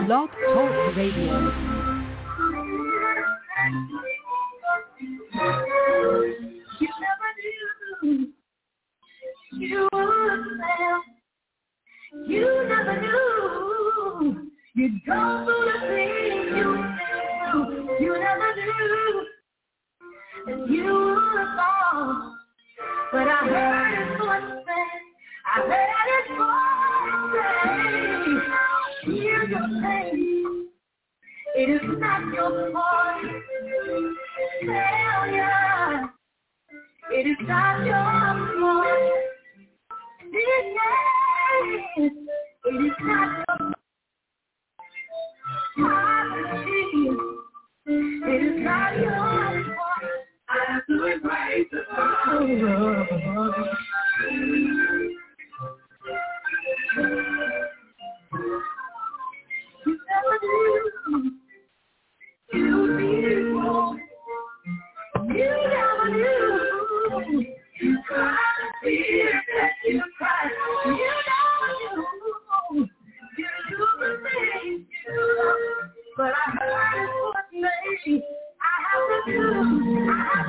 Blog Talk Radio. You never knew you would fail. You never knew you'd go through the things you feel. You never knew that you would fall. But I heard his voice say, I heard his voice say, hear your pain. It is not your fault. Failure. It is not your fault. It is not your fault. It is not your fault. I have to embrace the fault. You never knew you'd be wrong. You never knew you cried the tears that you cried. You never knew you do the things you love. But I heard it was me. I have to do.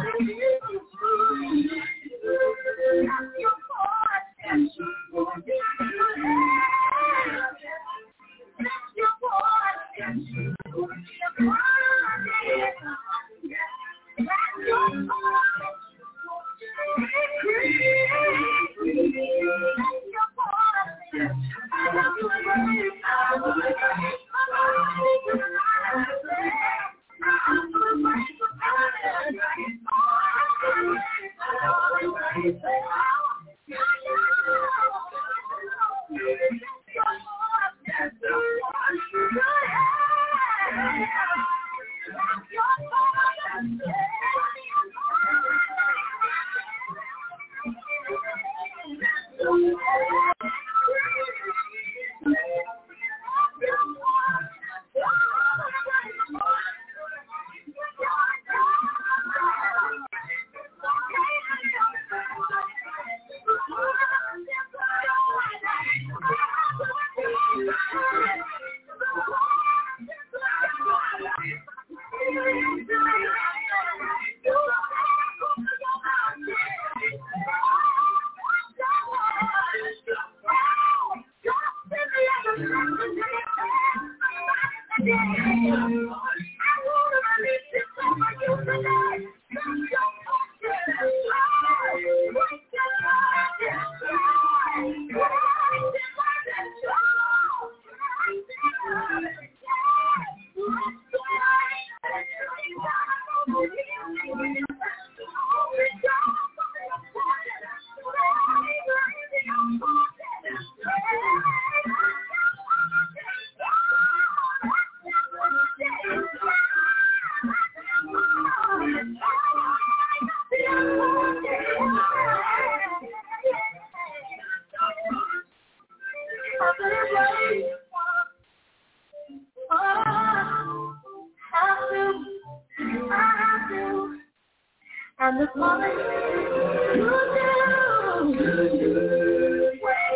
Not your fault. That's your fault. And the moment you do,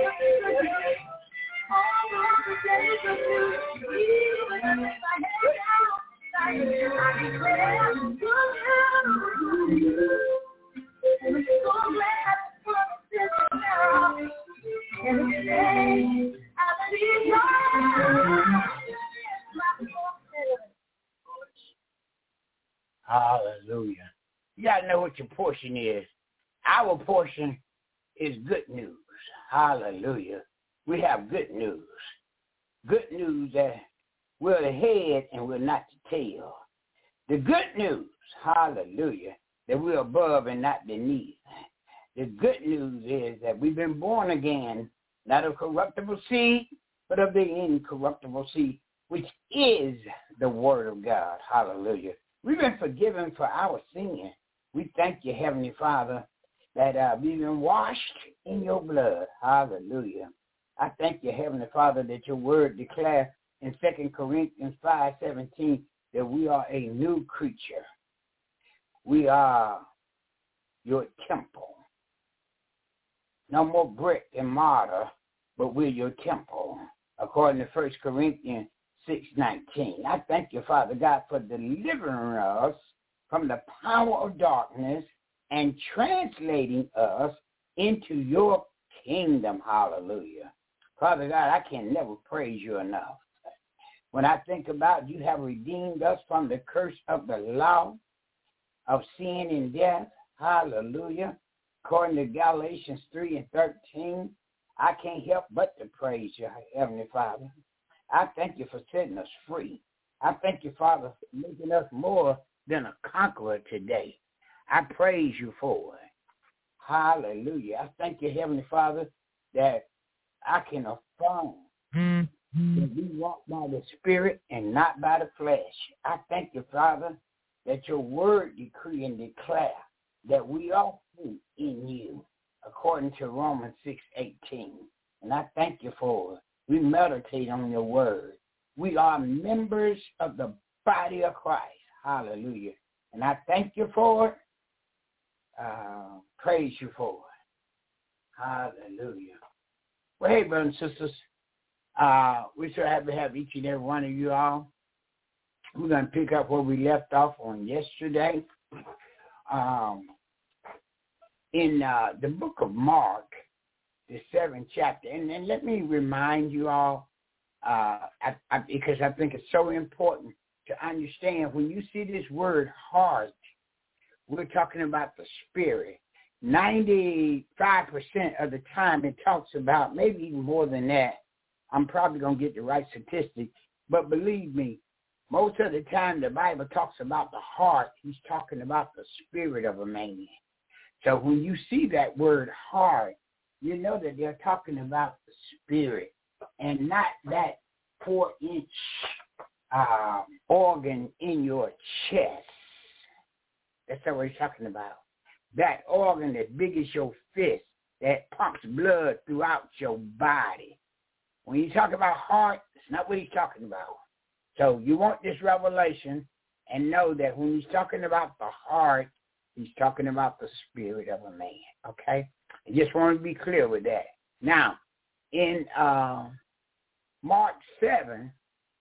all of the days of you, even if I head out, I declare you. And I'm so glad for this now. And today, I believe you. Hallelujah. You got to know what your portion is. Our portion is good news. Hallelujah. We have good news. Good news that we're the head and we're not the tail. The good news, hallelujah, that we're above and not beneath. The good news is that we've been born again, not of corruptible seed, but of the incorruptible seed, which is the word of God. Hallelujah. We've been forgiven for our sin. We thank you, Heavenly Father, that we've been washed in your blood. Hallelujah. I thank you, Heavenly Father, that your word declares in 2 Corinthians 5:17 that we are a new creature. We are your temple. No more brick and mortar, but we're your temple. According to 1 Corinthians 6:19. I thank you, Father God, for delivering us from the power of darkness and translating us into your kingdom. Hallelujah. Father God, I can never praise you enough. When I think about you have redeemed us from the curse of the law of sin and death. Hallelujah. According to Galatians 3:13, I can't help but to praise you, Heavenly Father. I thank you for setting us free. I thank you, Father, for making us more than a conqueror today. I praise you for it. Hallelujah. I thank you, Heavenly Father, that I can affirm that we walk by the Spirit and not by the flesh. I thank you, Father, that your word decree and declare that we are free in you, according to Romans 6:18. And I thank you for it. We meditate on your word. We are members of the body of Christ. Hallelujah. And I thank you for it. Praise you for it. Hallelujah. Well, hey, brothers and sisters, we're so happy to have each and every one of you all. We're going to pick up where we left off on yesterday. In the book of Mark, the 7th chapter. And let me remind you all, because I think it's so important to understand, when you see this word heart, we're talking about the spirit. 95% of the time it talks about, maybe even more than that, I'm probably going to get the right statistic, but believe me, most of the time the Bible talks about the heart, he's talking about the spirit of a man. So when you see that word heart, you know that they're talking about the spirit and not that 4-inch organ in your chest. That's what he's talking about. That organ as big as your fist that pumps blood throughout your body. When you talk about heart, it's not what he's talking about. So you want this revelation and know that when he's talking about the heart, he's talking about the spirit of a man, okay? I just want to be clear with that. Now, in Mark 7,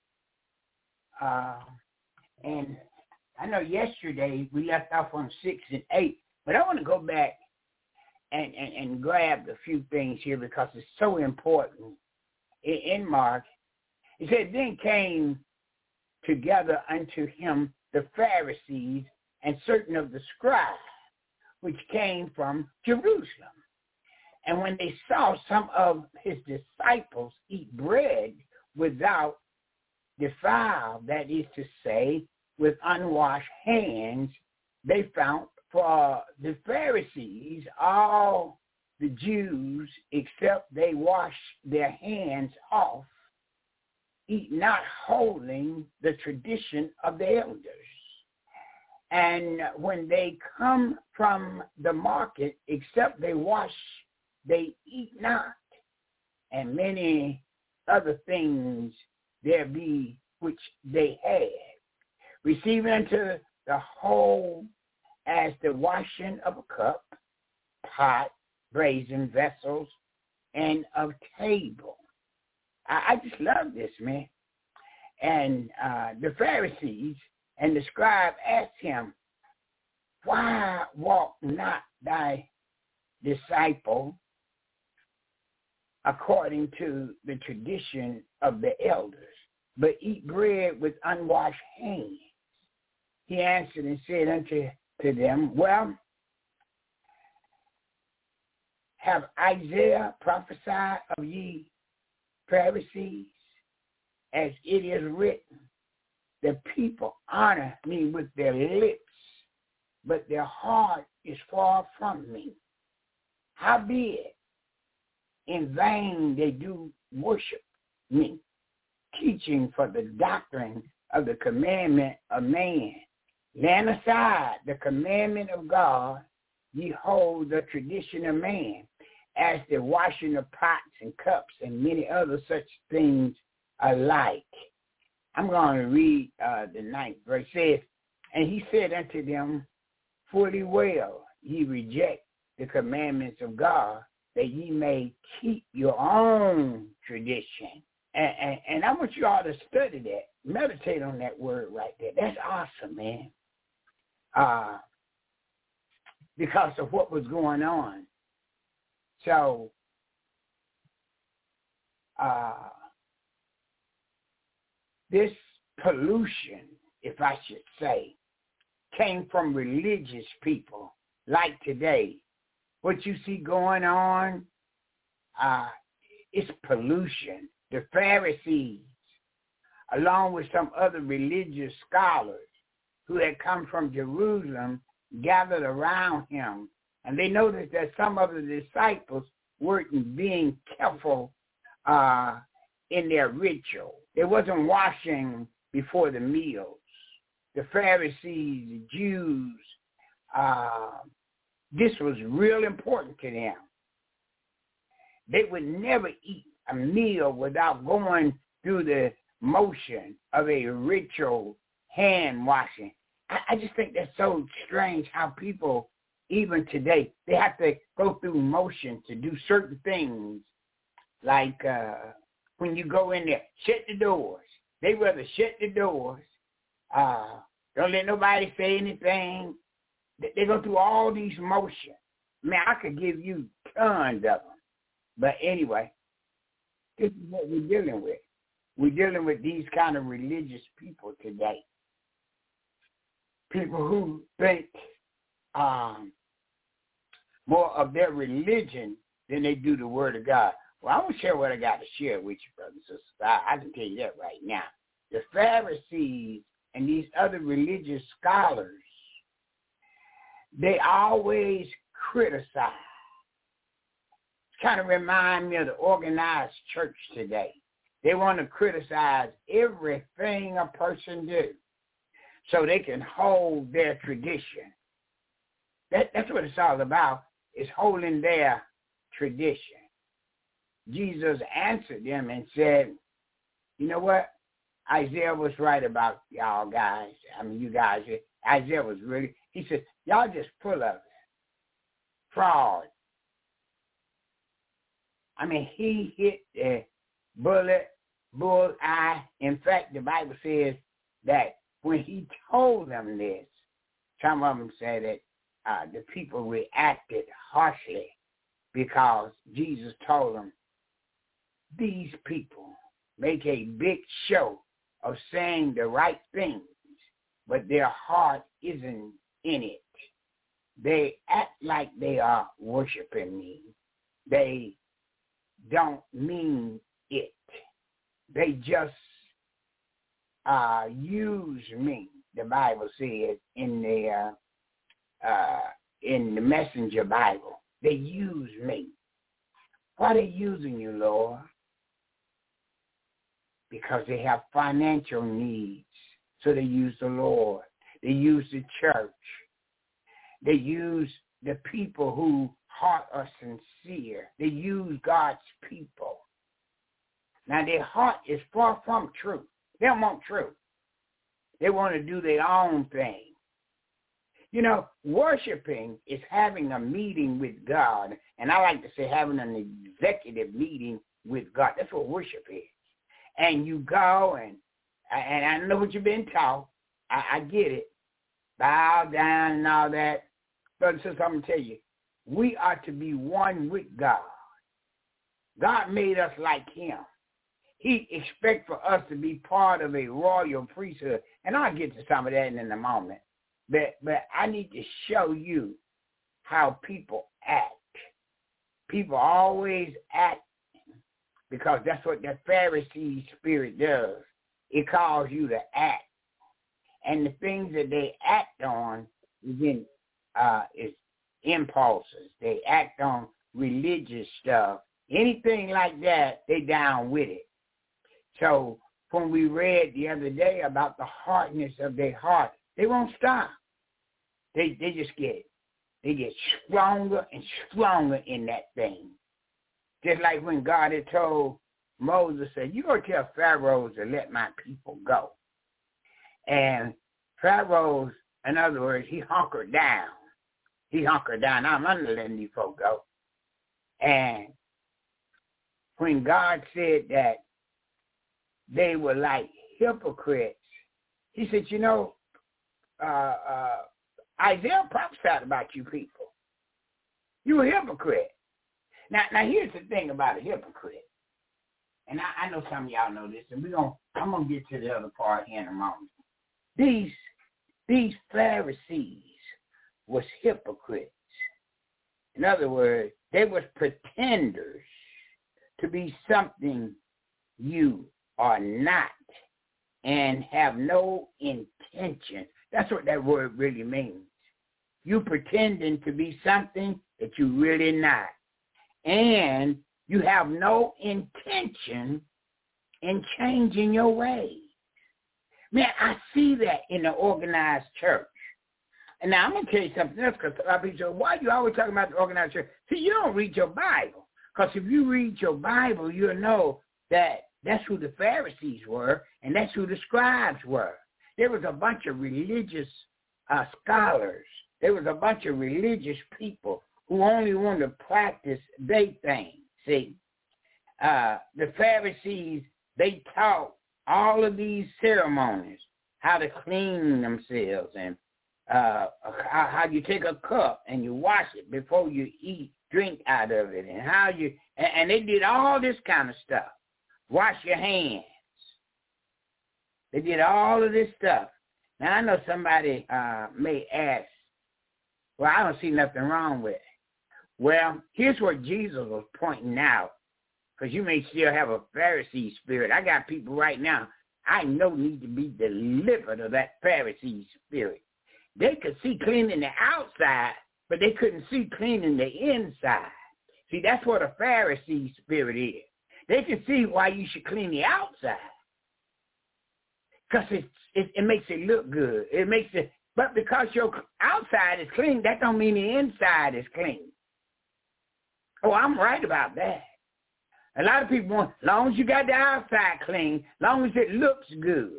and I know yesterday we left off on 6 and 8, but I want to go back and grab a few things here because it's so important. In Mark, it said, then came together unto him the Pharisees and certain of the scribes, which came from Jerusalem. And when they saw some of his disciples eat bread without defile, that is to say, with unwashed hands, they found for the Pharisees, all the Jews, except they wash their hands off, eat not holding the tradition of the elders. And when they come from the market, except they wash, they eat not. And many other things there be which they had. Receiving unto the whole as the washing of a cup, pot, brazen vessels, and of table. I just love this, man. And the Pharisees and the scribe asked him, why walk not thy disciple according to the tradition of the elders, but eat bread with unwashed hands? He answered and said unto them, well, have Isaiah prophesied of ye Pharisees, as it is written, the people honor me with their lips, but their heart is far from me. Howbeit, in vain they do worship me, teaching for the doctrine of the commandment of man. Laying aside the commandment of God, ye hold the tradition of man, as the washing of pots and cups and many other such things alike. I'm going to read the 9th verse. It says, and he said unto them, fully well, ye reject the commandments of God, that ye may keep your own tradition. And I want you all to study that. Meditate on that word right there. That's awesome, man. Because of what was going on. So, this pollution, if I should say, came from religious people like today. What you see going on, it's pollution. The Pharisees, along with some other religious scholars who had come from Jerusalem, gathered around him, and they noticed that some of the disciples weren't being careful in their ritual. They wasn't washing before the meals. The Pharisees, the Jews, this was real important to them. They would never eat a meal without going through the motion of a ritual hand washing. I just think that's so strange how people, even today, they have to go through motion to do certain things. Like when you go in there, shut the doors. They rather shut the doors. Don't let nobody say anything. They go through all these motions. Man, I could give you tons of them. But anyway, this is what we're dealing with. We're dealing with these kind of religious people today. People who think more of their religion than they do the Word of God. Well, I'm going to share what I got to share with you, brothers and sisters. I can tell you that right now. The Pharisees and these other religious scholars, they always criticize. Kind of remind me of the organized church today. They want to criticize everything a person do so they can hold their tradition. That's what it's all about, is holding their tradition. Jesus answered them and said, you know what? Isaiah was right about y'all guys. I mean, you guys, Isaiah was really, he said, y'all just full of it. Fraud. I mean, he hit the bullseye. In fact, the Bible says that when he told them this, some of them said that the people reacted harshly because Jesus told them, these people make a big show of saying the right things, but their heart isn't in it. They act like they are worshiping me. They don't mean it. They just use me, the Bible says in the Messenger Bible. They use me. Why are they using you, Lord? Because they have financial needs. So they use the Lord. They use the church. They use the people who heart are sincere. They use God's people. Now their heart is far from truth. They don't want truth. They want to do their own thing. You know, worshiping is having a meeting with God. And I like to say having an executive meeting with God. That's what worship is. And you go and I know what you've been taught. I get it. Bow down and all that. But since I'm going to tell you, we are to be one with God. God made us like him. He expects for us to be part of a royal priesthood. And I'll get to some of that in a moment. But I need to show you how people act. People always act because that's what the Pharisee spirit does. It calls you to act. And the things that they act on is impulses. They act on religious stuff. Anything like that, they down with it. So when we read the other day about the hardness of their heart, they won't stop. They just get stronger and stronger in that thing. Just like when God had told Moses, said, you go tell Pharaoh to let my people go. And Pharaoh, in other words, he hunkered down. I'm under letting these folk go. And when God said that they were like hypocrites. He said, you know, Isaiah prophesied about you people. You a hypocrite. Now here's the thing about a hypocrite. And I know some of y'all know this, and I'm gonna get to the other part here in a moment. These Pharisees was hypocrites. In other words, they was pretenders to be something you are not and have no intention. That's what that word really means. You pretending to be something that you really not. And you have no intention in changing your ways. Man, I see that in the organized church. And now I'm going to tell you something else, because a lot of people say, why are you always talking about the organized church? See, you don't read your Bible. Because if you read your Bible, you'll know that that's who the Pharisees were, and that's who the scribes were. There was a bunch of religious scholars. There was a bunch of religious people who only wanted to practice their thing. See, the Pharisees, they taught all of these ceremonies, how to clean themselves, and how you take a cup and you wash it before you eat, drink out of it, and how you, and they did all this kind of stuff. Wash your hands. They did all of this stuff. Now, I know somebody may ask, well, I don't see nothing wrong with it. Well, here's what Jesus was pointing out, because you may still have a Pharisee spirit. I got people right now I know need to be delivered of that Pharisee spirit. They could see cleaning the outside, but they couldn't see cleaning the inside. See, that's what a Pharisee spirit is. They can see why you should clean the outside, because it makes it look good. It makes it, but because your outside is clean, that don't mean the inside is clean. Oh, I'm right about that. A lot of people want, as long as you got the outside clean, as long as it looks good,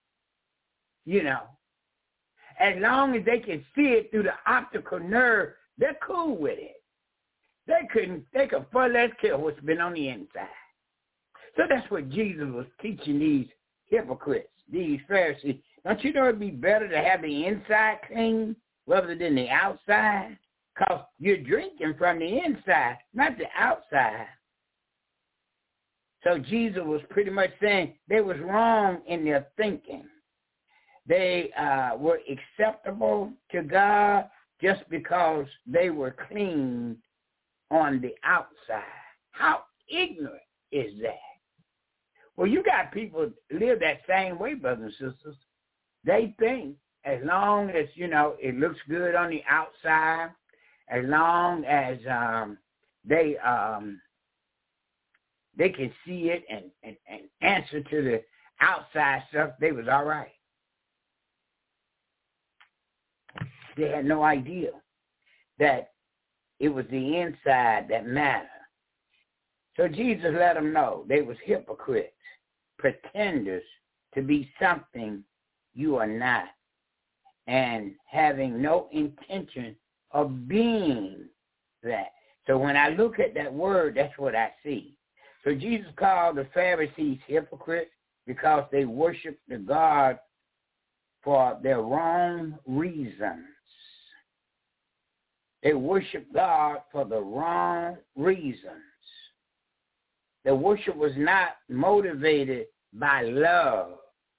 you know, as long as they can see it through the optical nerve, they're cool with it. They could far less care what's been on the inside. So that's what Jesus was teaching these hypocrites, these Pharisees. Don't you know it'd be better to have the inside clean rather than the outside? Because you're drinking from the inside, not the outside. So Jesus was pretty much saying they was wrong in their thinking. They were acceptable to God just because they were clean on the outside. How ignorant is that? Well, you got people live that same way, brothers and sisters. They think as long as, you know, it looks good on the outside, as long as they can see it and answer to the outside stuff, they was all right. They had no idea that it was the inside that mattered. So Jesus let them know they was hypocrites, pretenders to be something you are not, and having no intention of being that. So when I look at that word, that's what I see. So Jesus called the Pharisees hypocrites because they worshiped the God for their wrong reasons. They worshiped God for the wrong reasons. Their worship was not motivated by love,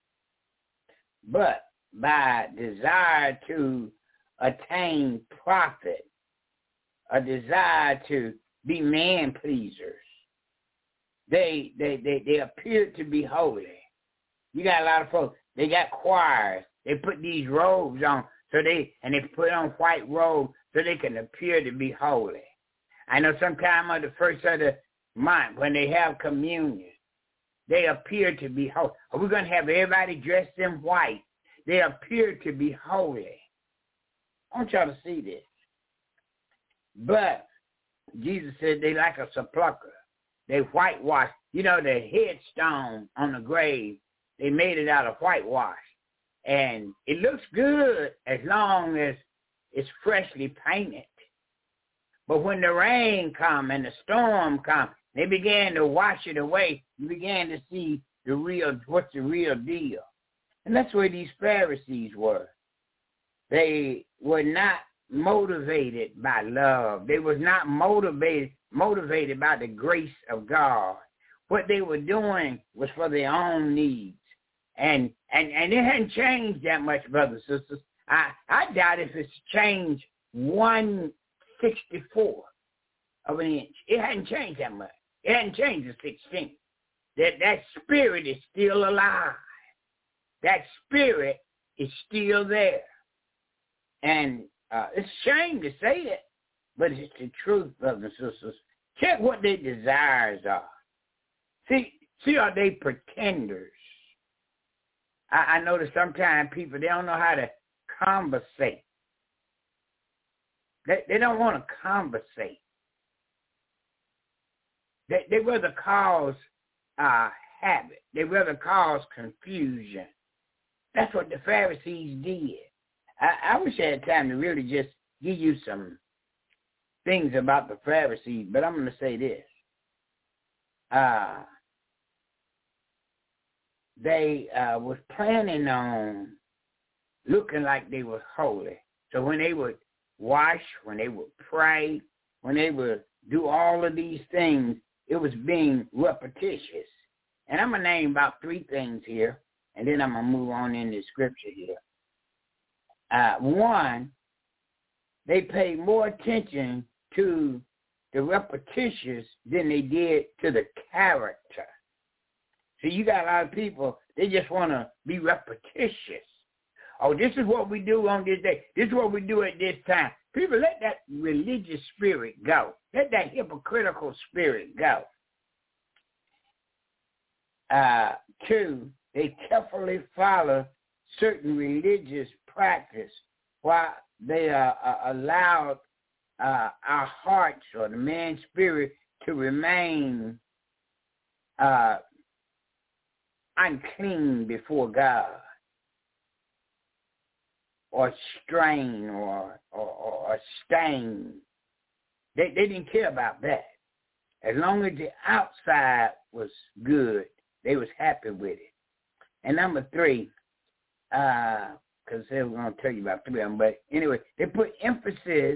but by desire to attain profit, a desire to be man pleasers. They appeared to be holy. You got a lot of folks, they got choirs. They put these robes on, they put on white robes so they can appear to be holy. I know sometime on the first of the month when they have communion, they appear to be holy. Are we going to have everybody dressed in white? They appear to be holy. I want y'all to see this. But Jesus said they like a sepulcher. They whitewashed. You know, the headstone on the grave, they made it out of whitewash. And it looks good as long as it's freshly painted. But when the rain come and the storm come, they began to wash it away. You began to see what's the real deal. And that's where these Pharisees were. They were not motivated by love. They was not motivated by the grace of God. What they were doing was for their own needs. And it hadn't changed that much, brothers and sisters. I doubt if it's changed 1/64 of an inch. It hadn't changed that much. It hadn't changed the 16th. That spirit is still alive. That spirit is still there. And it's a shame to say it, but it's the truth, brothers and sisters. Check what their desires are. See, are they pretenders? I notice sometimes people, they don't know how to conversate. They don't want to conversate. They rather cause habit. They rather cause confusion. That's what the Pharisees did. I wish I had time to really just give you some things about the Pharisees, but I'm going to say this. They was planning on looking like they were holy. So when they would wash, when they would pray, when they would do all of these things, it was being repetitious. And I'm going to name about 3 things here, and then I'm going to move on in the scripture here. One, they paid more attention to the repetitious than they did to the character. So you got a lot of people, they just want to be repetitious. Oh, this is what we do on this day. This is what we do at this time. People, let that religious spirit go. Let that hypocritical spirit go. 2, they carefully follow certain religious practice while they allowed our hearts or the man's spirit to remain unclean before God, or strain or stain. They didn't care about that. As long as the outside was good, they was happy with it. And number 3, because they were going to tell you about 3 of them, but anyway, they put emphasis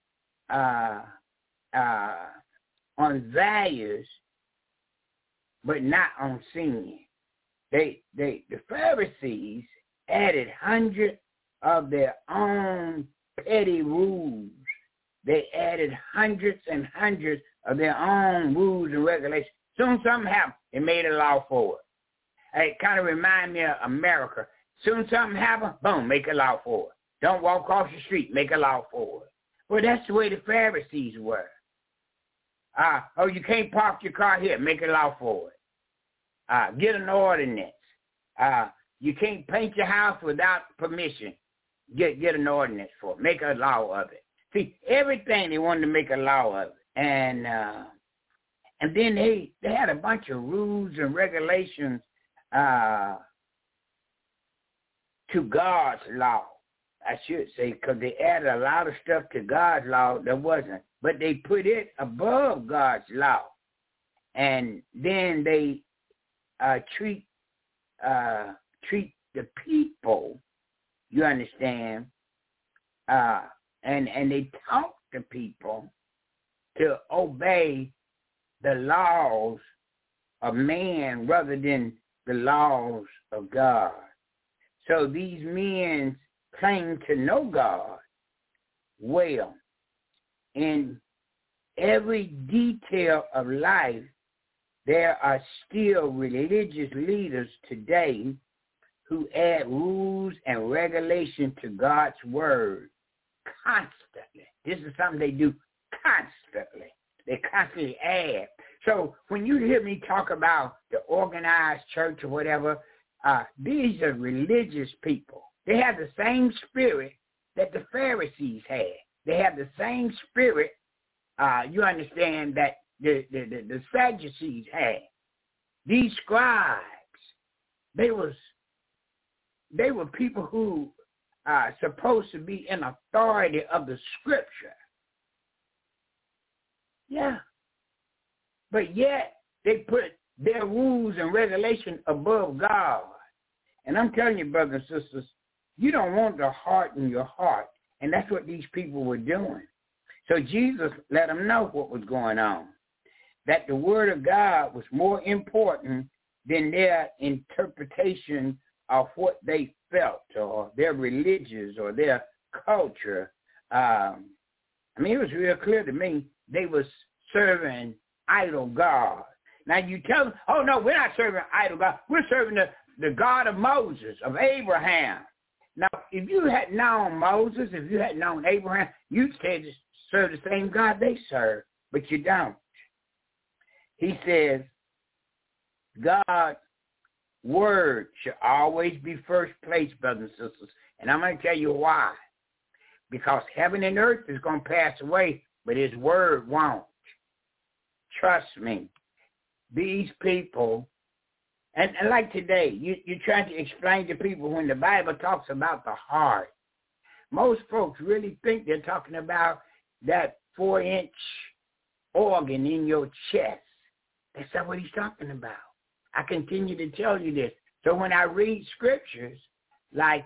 on values, but not on sin. The Pharisees added hundreds of their own petty rules. They added hundreds and hundreds of their own rules and regulations. Soon something happened, they made a law for it. It kind of reminds me of America. Soon something happened, boom, make a law for it. Don't walk across the street, make a law for it. Well, that's the way the Pharisees were. Oh, you can't park your car here, make a law for it. Get an ordinance. You can't paint your house without permission. Get an ordinance for it. Make a law of it. See, everything they wanted to make a law of it. And then they had a bunch of rules and regulations to God's law, I should say, because they added a lot of stuff to God's law that wasn't. But they put it above God's law. And then they treat the people, you understand, and they taught the people to obey the laws of man rather than the laws of God. So these men claim to know God well. In every detail of life, there are still religious leaders today who add rules and regulations to God's word constantly. This is something they do constantly. They constantly add. So when you hear me talk about the organized church or whatever, these are religious people. They have the same spirit that the Pharisees had. They have the same spirit, you understand, that the Sadducees had. These scribes, they were people who are supposed to be in authority of the scripture. Yeah. But yet they put their rules and regulations above God. And I'm telling you, brothers and sisters, you don't want to harden your heart. And that's what these people were doing. So Jesus let them know what was going on, that the word of God was more important than their interpretation of what they felt or their religions or their culture. I mean, it was real clear to me they was serving idol God. Now you tell them, oh, no, we're not serving idol God. We're serving the God of Moses, of Abraham. Now, if you had known Moses, if you had known Abraham, you'd say to serve the same God they serve, but you don't. He says, God's word should always be first place, brothers and sisters. And I'm going to tell you why. Because heaven and earth is going to pass away, but his word won't. Trust me. These people, and like today, you're trying to explain to people when the Bible talks about the heart. Most folks really think they're talking about that 4-inch organ in your chest. That's not what he's talking about. I continue to tell you this. So when I read scriptures like,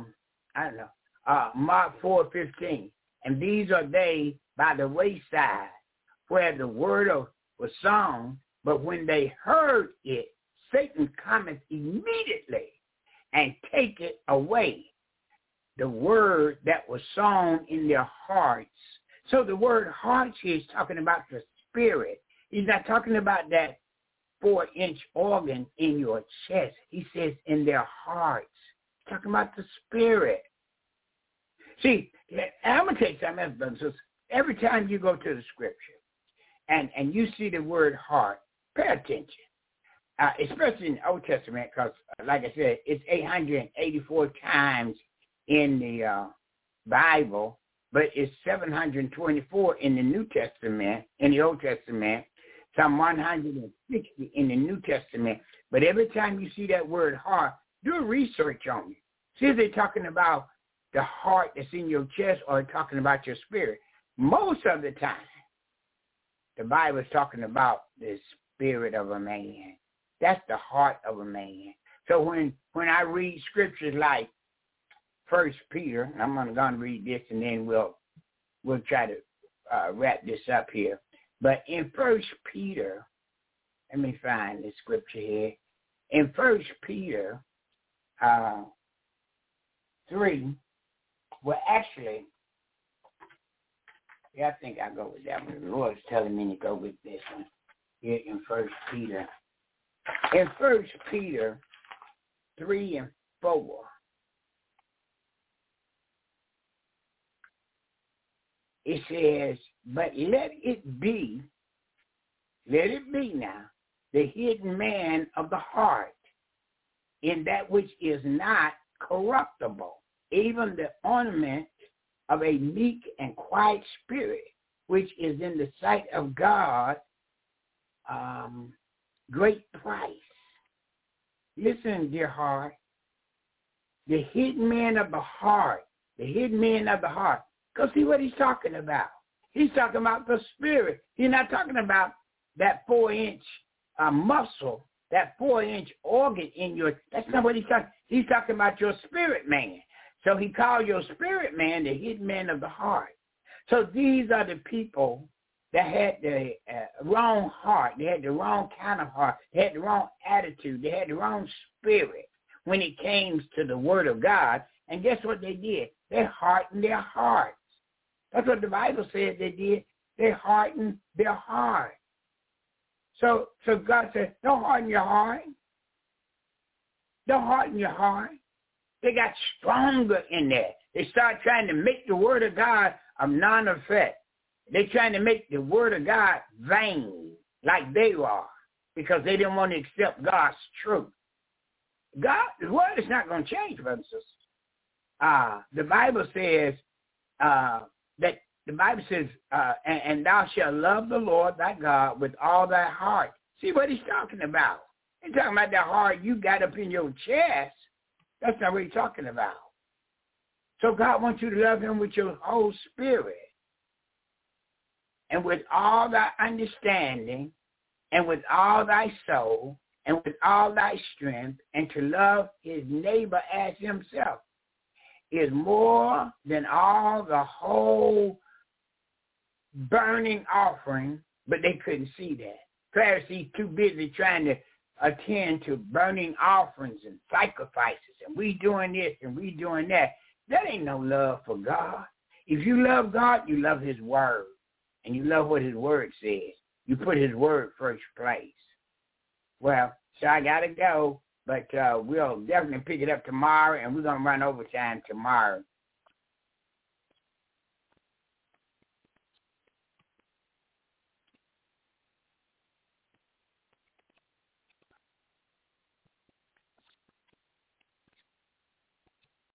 Mark 4:15, and these are they by the wayside where the word was sung, but when they heard it, Satan cometh immediately and take it away, the word that was sown in their hearts. So the word hearts here is talking about the spirit. He's not talking about that 4-inch organ in your chest. He says in their hearts. He's talking about the spirit. See, I'm going to tell you something else, brothers. Every time you go to the scripture and you see the word heart, pay attention. Especially in the Old Testament, because, like I said, it's 884 times in the Bible, but it's 724 in the New Testament, in the Old Testament, some 160 in the New Testament. But every time you see that word heart, do research on it. See if they're talking about the heart that's in your chest or talking about your spirit. Most of the time, the Bible is talking about the spirit of a man. That's the heart of a man. So when I read scriptures like 1 Peter, I'm going to read this and then we'll try to wrap this up here. But in 1 Peter, let me find the scripture here. In 1 Peter 3, well, actually, I think I'll go with that one. The Lord's telling me to go with this one here in 1 Peter. In 1 Peter 3 and 4, it says, but let it be now, the hidden man of the heart, in that which is not corruptible, even the ornament of a meek and quiet spirit, which is in the sight of God, great price. Listen, dear heart, the hidden man of the heart, the hidden man of the heart. Go see what he's talking about. He's talking about the spirit. He's not talking about that 4-inch muscle, that 4-inch organ in your, that's not what he's talking. He's talking about your spirit man. So he called your spirit man the hidden man of the heart. So these are the people that had the wrong heart. They had the wrong kind of heart. They had the wrong attitude. They had the wrong spirit when it came to the word of God. And guess what they did? They hardened their hearts. That's what the Bible said they did. They hardened their heart. So God said, don't harden your heart. Don't harden your heart. They got stronger in there. They started trying to make the word of God of non-effect. They're trying to make the word of God vain, like they are, because they didn't want to accept God's truth. The word is not going to change, brothers and sisters. The Bible says and thou shalt love the Lord thy God with all thy heart. See what he's talking about. He's talking about that heart you got up in your chest. That's not what he's talking about. So God wants you to love him with your whole spirit and with all thy understanding and with all thy soul, and with all thy strength, and to love his neighbor as himself is more than all the whole burning offering, but they couldn't see that. Pharisees too busy trying to attend to burning offerings and sacrifices, and we doing this and we doing that. That ain't no love for God. If you love God, you love his word, and you love what his word says. You put his word first place. Well, so I got to go, but we'll definitely pick it up tomorrow, and we're going to run overtime tomorrow.